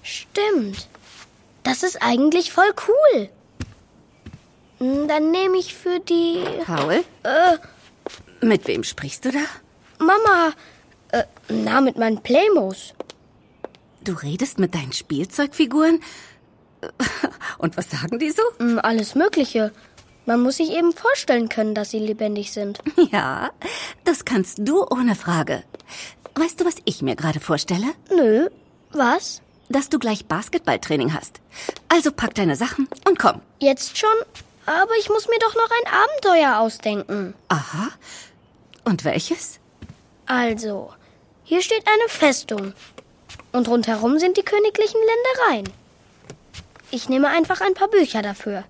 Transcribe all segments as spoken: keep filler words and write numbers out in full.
Stimmt. Das ist eigentlich voll cool. Dann nehme ich für die... Paul? Äh, Mit wem sprichst du da? Mama, äh, na, mit meinen Playmos. Du redest mit deinen Spielzeugfiguren? Und was sagen die so? Alles Mögliche. Man muss sich eben vorstellen können, dass sie lebendig sind. Ja, das kannst du ohne Frage. Weißt du, was ich mir gerade vorstelle? Nö, was? Dass du gleich Basketballtraining hast. Also pack deine Sachen und komm. Jetzt schon? Aber ich muss mir doch noch ein Abenteuer ausdenken. Aha. Und welches? Also, hier steht eine Festung. Und rundherum sind die königlichen Ländereien. Ich nehme einfach ein paar Bücher dafür.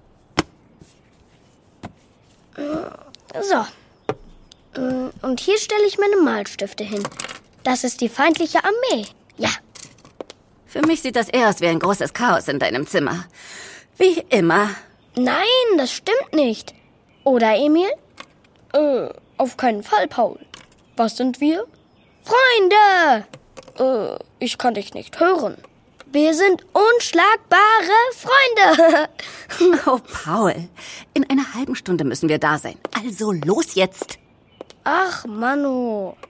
So. Und hier stelle ich meine Malstifte hin. Das ist die feindliche Armee. Ja. Für mich sieht das eher aus wie ein großes Chaos in deinem Zimmer. Wie immer. Nein, das stimmt nicht. Oder, Emil? Äh, auf keinen Fall, Paul. Was sind wir? Freunde! Äh, ich kann dich nicht hören. Wir sind unschlagbare Freunde. Oh, Paul. In einer halben Stunde müssen wir da sein. Also los jetzt. Ach, Manu.